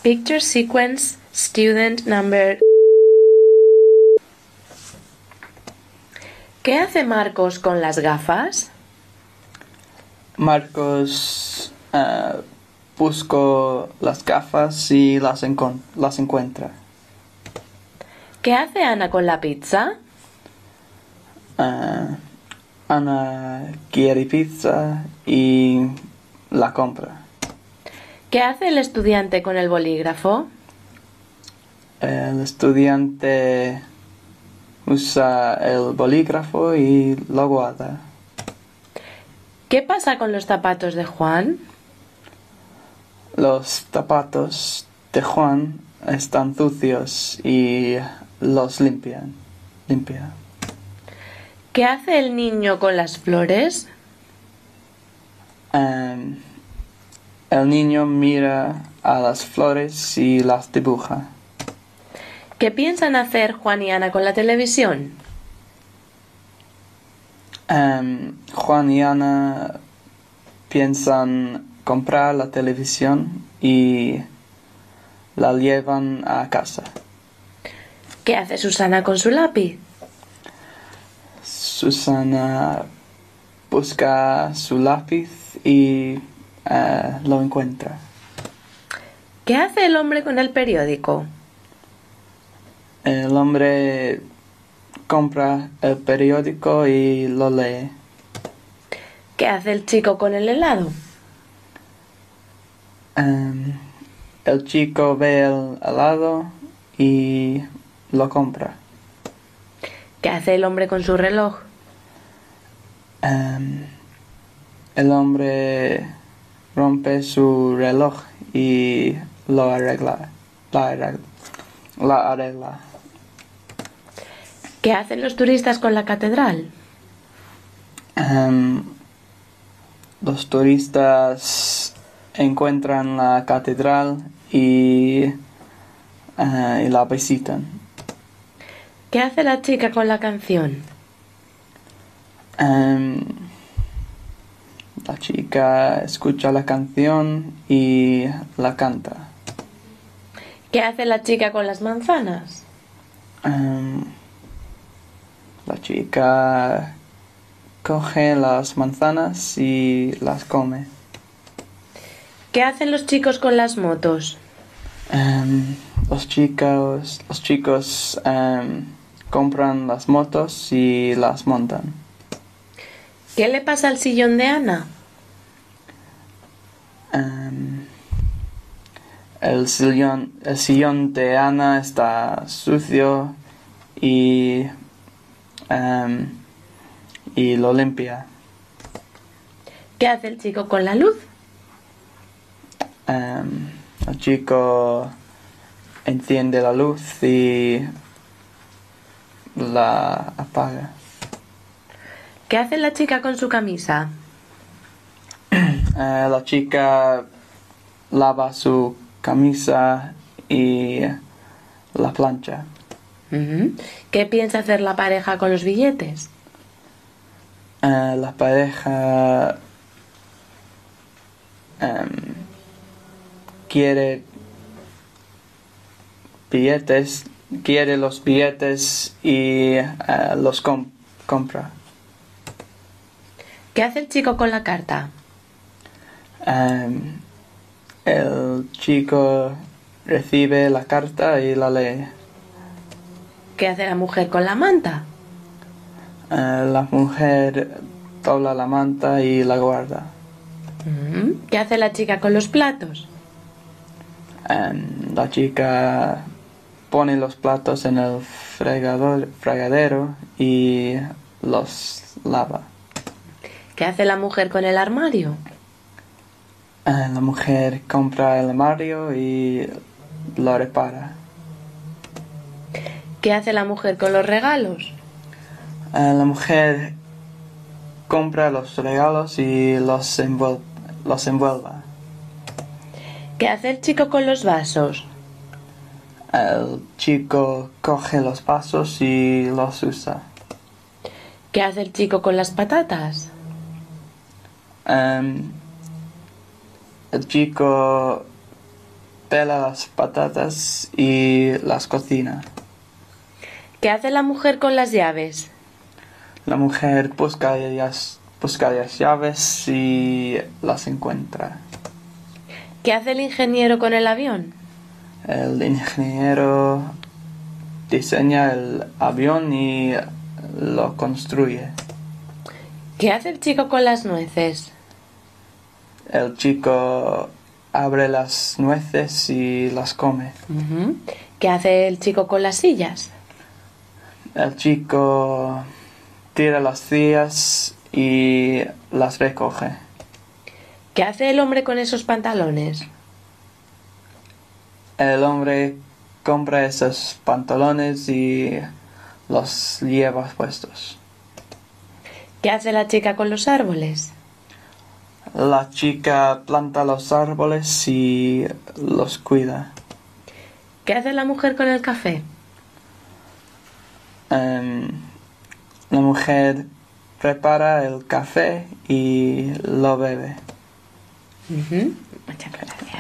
Picture sequence, student number... ¿Qué hace Marcos con las gafas? Marcos busca las gafas y las encuentra. ¿Qué hace Ana con la pizza? Ana quiere pizza y la compra. ¿Qué hace el estudiante con el bolígrafo? El estudiante usa el bolígrafo y lo guarda. ¿Qué pasa con los zapatos de Juan? Los zapatos de Juan están sucios y los limpia. ¿Qué hace el niño con las flores? El niño mira a las flores y las dibuja. ¿Qué piensan hacer Juan y Ana con la televisión? Juan y Ana piensan comprar la televisión y la llevan a casa. ¿Qué hace Susana con su lápiz? Susana busca su lápiz y lo encuentra. ¿Qué hace el hombre con el periódico? El hombre compra el periódico y lo lee. ¿Qué hace el chico con el helado? El chico ve el helado y lo compra. ¿Qué hace el hombre con su reloj? El hombre rompe su reloj y lo arregla. La arregla. ¿Qué hacen los turistas con la catedral? Los turistas encuentran la catedral y la visitan. ¿Qué hace la chica con la canción? La chica escucha la canción y la canta. ¿Qué hace la chica con las manzanas? La chica coge las manzanas y las come. ¿Qué hacen los chicos con las motos? Los chicos compran las motos y las montan. ¿Qué le pasa al sillón de Ana? El sillón de Ana está sucio y lo limpia. ¿Qué hace el chico con la luz? El chico enciende la luz y la apaga. ¿Qué hace la chica con su camisa? La chica lava su camisa y la plancha. ¿Qué piensa hacer la pareja con los billetes? La pareja quiere los billetes y los compra. ¿Qué hace el chico con la carta? El chico recibe la carta y la lee. ¿Qué hace la mujer con la manta? La mujer dobla la manta y la guarda. ¿Qué hace la chica con los platos? La chica pone los platos en el fregadero y los lava. ¿Qué hace la mujer con el armario? La mujer compra el armario y lo repara. ¿Qué hace la mujer con los regalos? La mujer compra los regalos y los envuelve. ¿Qué hace el chico con los vasos? El chico coge los vasos y los usa. ¿Qué hace el chico con las patatas? El chico pela las patatas y las cocina. ¿Qué hace la mujer con las llaves? La mujer busca las llaves y las encuentra. ¿Qué hace el ingeniero con el avión? El ingeniero diseña el avión y lo construye. ¿Qué hace el chico con las nueces? El chico abre las nueces y las come. ¿Qué hace el chico con las sillas? El chico tira las sillas y las recoge. ¿Qué hace el hombre con esos pantalones? El hombre compra esos pantalones y los lleva puestos. ¿Qué hace la chica con los árboles? La chica planta los árboles y los cuida. ¿Qué hace la mujer con el café? La mujer prepara el café y lo bebe. Muchas gracias.